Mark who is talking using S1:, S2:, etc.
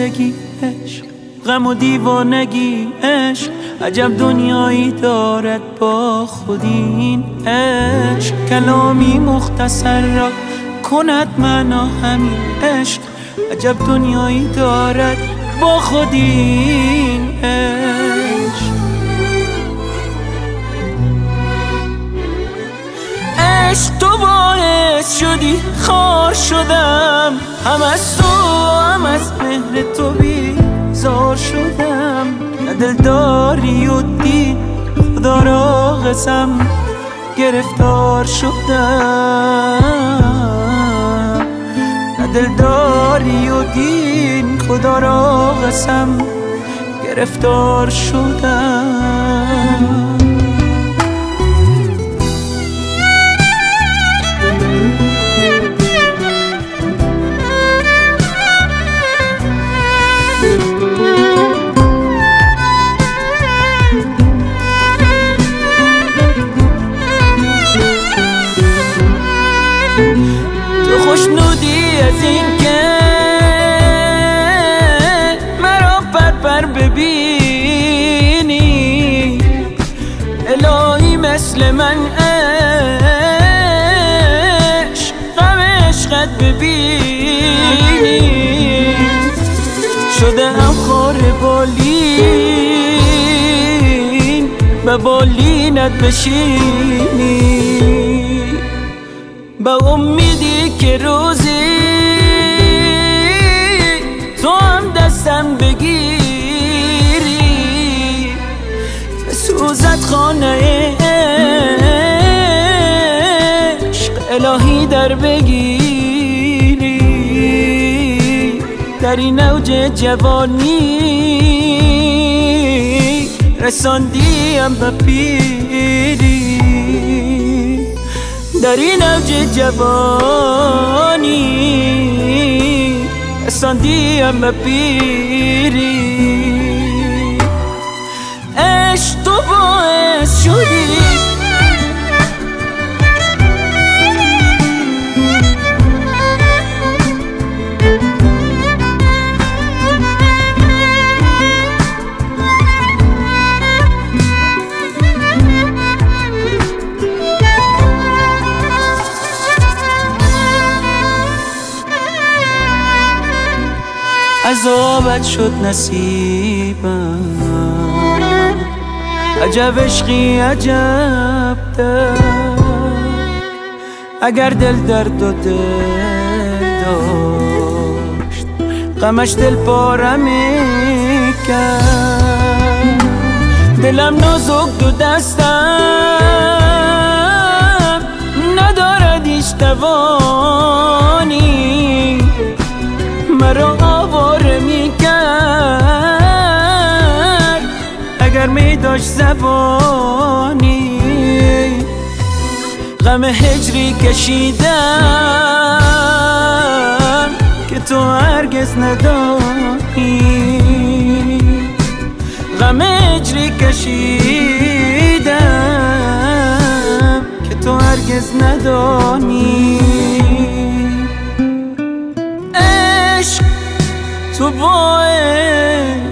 S1: زندگی عشق، غم و دیوانگی عشق، عجب دنیایی دارد با خودین عشق. کلامی مختصر را کند معنا همین عشق، عجب دنیایی دارد با خودین عشق. عشق تو باعث شدی خار شدم، هم از تو هم از مهر تو بیزار شدم. نه دلداری و دین خدا را قسم گرفتار شدم. نه دلداری و دین خدا را قسم گرفتار شدم. خوشنودی از این که مرا پر ببینی، الهی مثل من عشق غم عشقت ببینی. شده ام خار بالین به بالینت بشینی، با امیدی که روزی تو هم دستم بگیری، بسوزد خانه عشق الهی در بگیری. در این اوج جوانی رساندیم به پیری، در این اوج جوانی رساندیم به پیری. عشق تو باعث شدی عذابت شد نصیبم، عجب عشقی عجب درد. اگر دل درد و دل داشت غمش دل پاره میکرد. دلم نازک دو دستم ندارد هیچ توانی، مرا آواره میکرد اگر میداشت زبانی. غم هجری کشیدم که تو هرگز ندانی، غم هجری کشیدم که تو هرگز ندانی. عشق تو باعث